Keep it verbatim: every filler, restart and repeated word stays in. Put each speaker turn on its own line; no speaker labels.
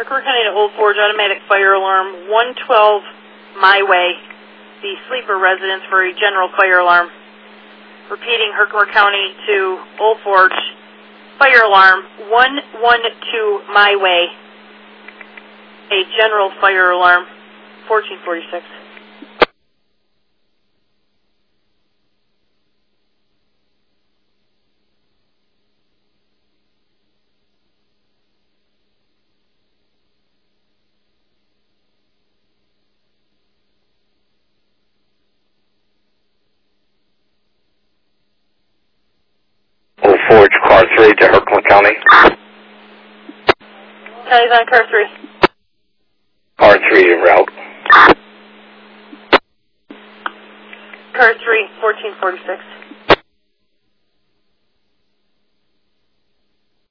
Herkimer County to Old Forge, automatic fire alarm, one twelve my way, the sleeper residence for a general fire alarm. Repeating, Herkimer County to Old Forge, fire alarm, one one two my way, a general fire alarm, fourteen forty-six.
Old Forge, car three to Herkimer County.
County's on car three.
Car three en route.
Car three, fourteen forty-six.